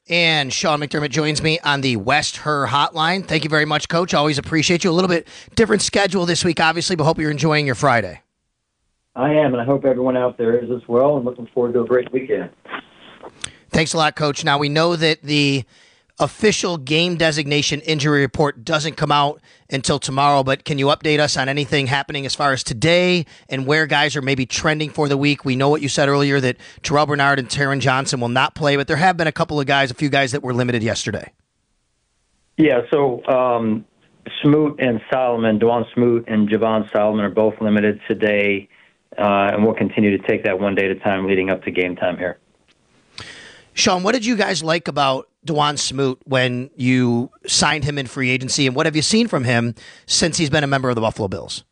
And Sean McDermott joins me on the West Her Hotline. Thank you very much, Coach. Always appreciate you. A little bit different schedule this week, obviously, but hope you're enjoying your Friday. I am, and I hope everyone out there is as well, and looking forward to a great weekend. Thanks a lot, Coach. Now, we know that the official game designation injury report doesn't come out until tomorrow, but can you update us on anything happening as far as today and where guys are maybe trending for the week? We know what you said earlier, that Terrell Bernard and Taron Johnson will not play, but there have been a few guys that were limited yesterday. Yeah, so Smoot and Solomon, Dwan Smoot and Javon Solomon are both limited today, and we'll continue to take that one day at a time leading up to game time here. Sean, what did you guys like about Dwan Smoot when you signed him in free agency, and what have you seen from him since he's been a member of the Buffalo Bills?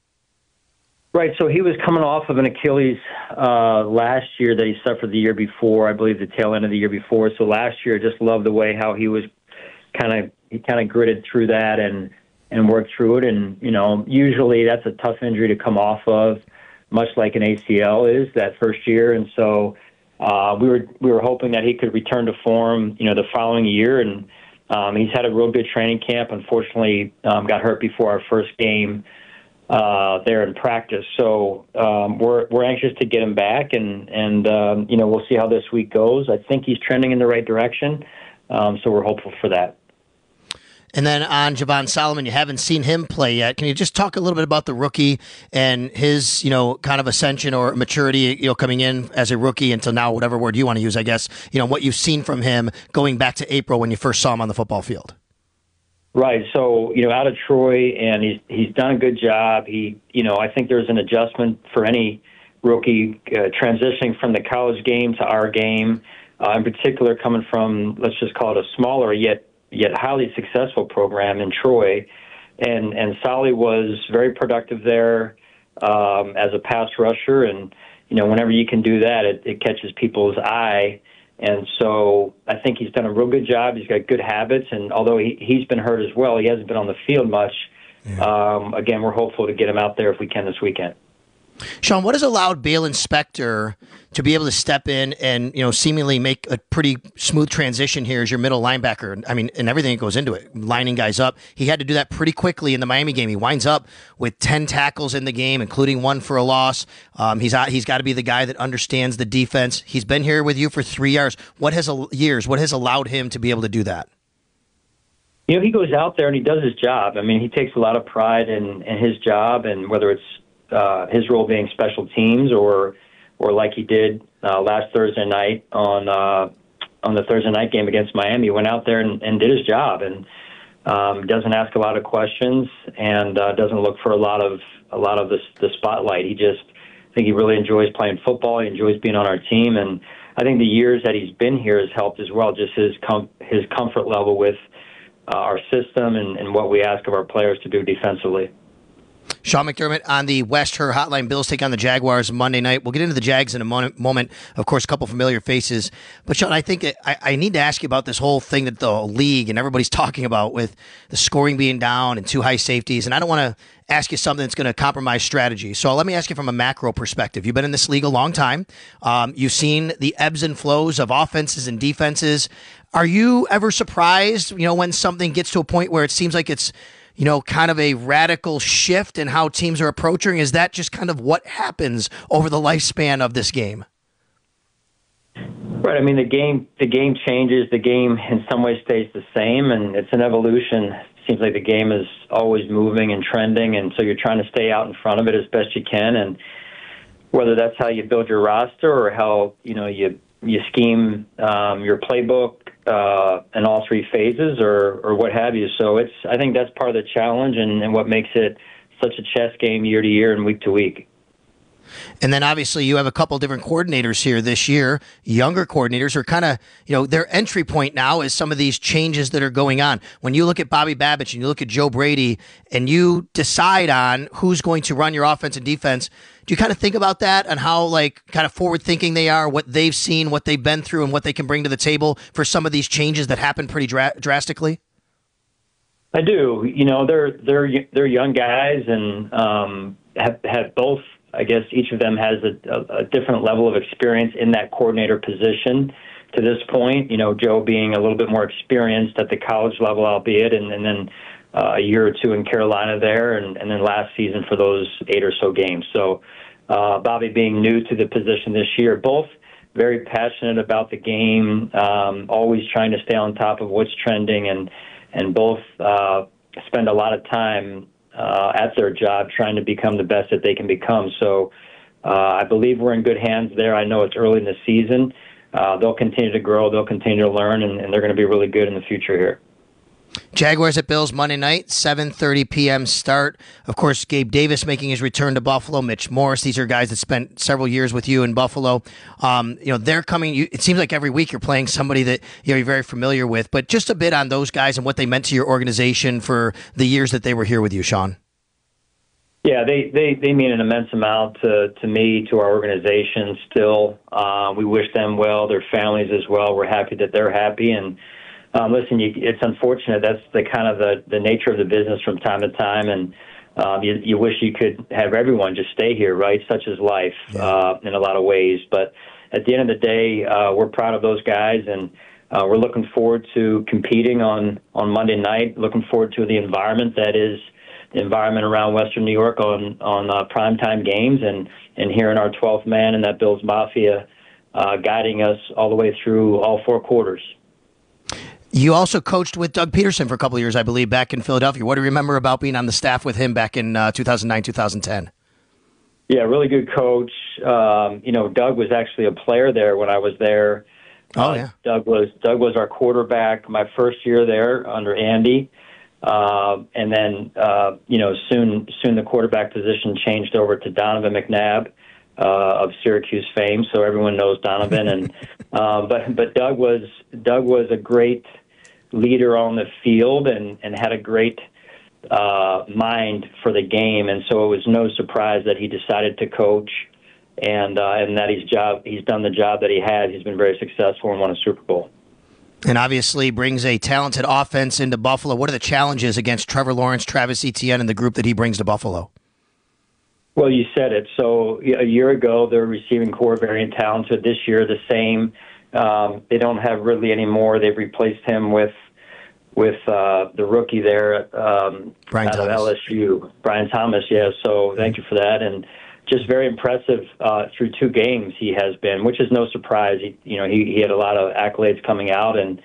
Right, so he was coming off of an Achilles last year that he suffered the year before, I believe the tail end of the year before. So last year, I just loved the way how he was kind of gritted through that and worked through it. And, you know, usually that's a tough injury to come off of, much like an ACL is that first year. And so we were hoping that he could return to form, you know, the following year. And he's had a real good training camp. Unfortunately, got hurt before our first game there in practice. So we're anxious to get him back, and you know, we'll see how this week goes. I think he's trending in the right direction, so we're hopeful for that. And then on Javon Solomon, you haven't seen him play yet. Can you just talk a little bit about the rookie and his, you know, kind of ascension or maturity, you know, coming in as a rookie until now, whatever word you want to use, I guess, you know, what you've seen from him going back to April when you first saw him on the football field? Right. So, you know, out of Troy, and he's done a good job. You know, I think there's an adjustment for any rookie transitioning from the college game to our game, in particular coming from, let's just call it a smaller yet highly successful program in Troy. And Solly was very productive there as a pass rusher. And, you know, whenever you can do that, it catches people's eye. And so I think he's done a real good job. He's got good habits. And although he's been hurt as well, he hasn't been on the field much. Yeah. Again, we're hopeful to get him out there if we can this weekend. Sean, what has allowed Balen Spector to be able to step in and, you know, seemingly make a pretty smooth transition here as your middle linebacker? I mean, and everything that goes into it, lining guys up. He had to do that pretty quickly in the Miami game. He winds up with 10 tackles in the game, including one for a loss. He's got to be the guy that understands the defense. He's been here with you for 3 years. What has allowed him to be able to do that? You know, he goes out there and he does his job. I mean, he takes a lot of pride in his job, and whether it's his role being special teams or like he did last Thursday night on the Thursday night game against Miami, he went out there and did his job, and doesn't ask a lot of questions and doesn't look for a lot of the spotlight. I think he really enjoys playing football. He enjoys being on our team, and I think the years that he's been here has helped as well. Just his comfort level with our system and what we ask of our players to do defensively. Sean McDermott on the West Her Hotline. Bills take on the Jaguars Monday night. We'll get into the Jags in a moment. Of course, a couple familiar faces. But, Sean, I think I need to ask you about this whole thing that the league and everybody's talking about with the scoring being down and too high safeties. And I don't want to ask you something that's going to compromise strategy. So let me ask you from a macro perspective. You've been in this league a long time. You've seen the ebbs and flows of offenses and defenses. Are you ever surprised, you know, when something gets to a point where it seems like it's, you know, kind of a radical shift in how teams are approaching? Is that just kind of what happens over the lifespan of this game? Right. I mean, the game changes. The game in some ways stays the same, and it's an evolution. It seems like the game is always moving and trending, and so you're trying to stay out in front of it as best you can. And whether that's how you build your roster or how, you know, you scheme your playbook in all three phases or what have you. So I think that's part of the challenge and what makes it such a chess game year to year and week to week. And then obviously you have a couple different coordinators here this year, younger coordinators who are kind of, you know, their entry point now is some of these changes that are going on. When you look at Bobby Babich and you look at Joe Brady and you decide on who's going to run your offense and defense, do you kind of think about that and how, like, kind of forward thinking they are, what they've seen, what they've been through, and what they can bring to the table for some of these changes that happen pretty drastically? I do. You know, they're young guys and have both. I guess each of them has a different level of experience in that coordinator position. to this point. Joe being a little bit more experienced at the college level, albeit, and then a year or two in Carolina there, and then last season for those 8 or so games. So Bobby being new to the position this year, both very passionate about the game, always trying to stay on top of what's trending, and both spend a lot of time at their job trying to become the best that they can become. So I believe we're in good hands there. I know it's early in the season. They'll continue to grow. They'll continue to learn, and they're going to be really good in the future here. Jaguars at Bills Monday night, 7:30 p.m. start. Of course, Gabe Davis making his return to Buffalo. Mitch Morse. These are guys that spent several years with you in Buffalo. They're coming. It seems like every week you're playing somebody that you're very familiar with. But just a bit on those guys and what they meant to your organization for the years that they were here with you, Sean. Yeah, they mean an immense amount to me, to our organization. Still, we wish them well, their families as well. We're happy that they're happy, and listen, it's unfortunate. That's the kind of the nature of the business from time to time, and you wish you could have everyone just stay here, right? Such is life in a lot of ways. But at the end of the day, we're proud of those guys, and we're looking forward to competing on Monday night. Looking forward to the environment that is the environment around Western New York on primetime games, and hearing our 12th man and that Bills Mafia guiding us all the way through all 4 quarters. You also coached with Doug Peterson for a couple of years, I believe, back in Philadelphia. What do you remember about being on the staff with him back in 2009, 2010? Yeah, really good coach. Doug was actually a player there when I was there. Oh, yeah. Doug was our quarterback my first year there under Andy. And then, soon the quarterback position changed over to Donovan McNabb of Syracuse fame, so everyone knows Donovan. And but Doug was a great leader on the field and had a great mind for the game, and so it was no surprise that he decided to coach, and that he's done the job that he has. He's been very successful and won a Super Bowl. And obviously brings a talented offense into Buffalo. What are the challenges against Trevor Lawrence, Travis Etienne, and the group that he brings to Buffalo? Well, you said it. So a year ago, their receiving core very talented. This year, the same. They don't have Ridley anymore. They've replaced him with the rookie there Brian out Thomas. of LSU, Brian Thomas. Yeah. So thank you for that. And just very impressive through 2 games he has been, which is no surprise. He had a lot of accolades coming out, and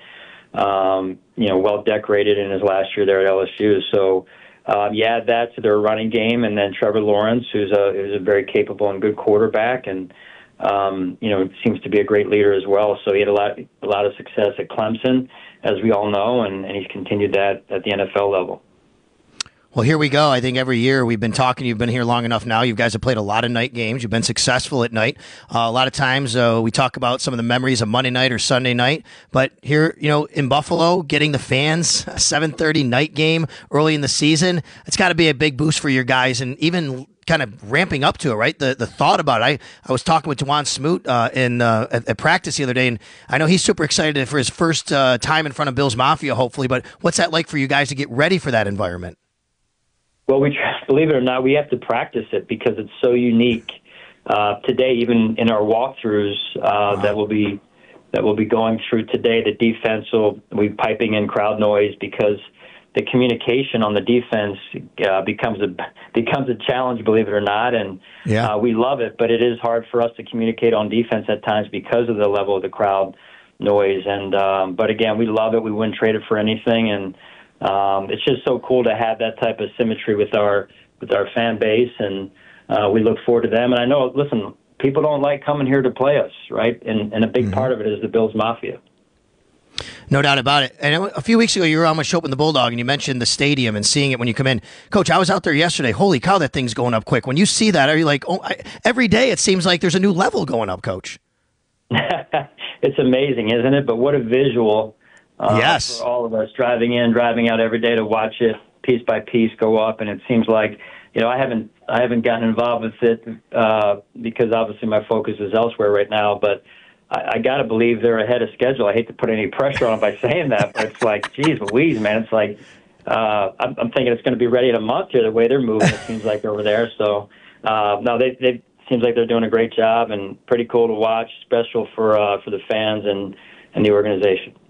well decorated in his last year there at LSU. So add that to their running game, and then Trevor Lawrence, who's a very capable and good quarterback, and seems to be a great leader as well. So he had a lot of success at Clemson, as we all know, and he's continued that at the NFL level. Well, here we go. I think every year we've been talking. You've been here long enough now. You guys have played a lot of night games. You've been successful at night. A lot of times we talk about some of the memories of Monday night or Sunday night. But here, in Buffalo, getting the fans, a 7:30 night game early in the season, it's got to be a big boost for your guys, and even kind of ramping up to it, right? The thought about it. I was talking with Dewan Smoot at practice the other day, and I know he's super excited for his first time in front of Bills Mafia, hopefully. But what's that like for you guys to get ready for that environment? Well, believe it or not, we have to practice it because it's so unique. Today, even in our walkthroughs that we'll be going through today, the defense will be piping in crowd noise because the communication on the defense becomes a challenge, believe it or not. And we love it, but it is hard for us to communicate on defense at times because of the level of the crowd noise. And but again, we love it. We wouldn't trade it for anything, and it's just so cool to have that type of symmetry with our fan base, and we look forward to them. And I know, listen, people don't like coming here to play us, right? And a big part of it is the Bills Mafia. No doubt about it. And a few weeks ago, you were on my show with the Bulldog, and you mentioned the stadium and seeing it when you come in. Coach, I was out there yesterday. Holy cow, that thing's going up quick. When you see that, are you like, every day it seems like there's a new level going up, Coach? It's amazing, isn't it? But what a visual. Yes. For all of us driving in, driving out every day to watch it piece by piece go up, and it seems like I haven't gotten involved with it because obviously my focus is elsewhere right now. But I got to believe they're ahead of schedule. I hate to put any pressure on them by saying that, but it's like, geez Louise, man, it's like I'm thinking it's going to be ready in a month here. The way they're moving, it seems like over there. So no, they seems like they're doing a great job and pretty cool to watch, special for the fans and and the organization.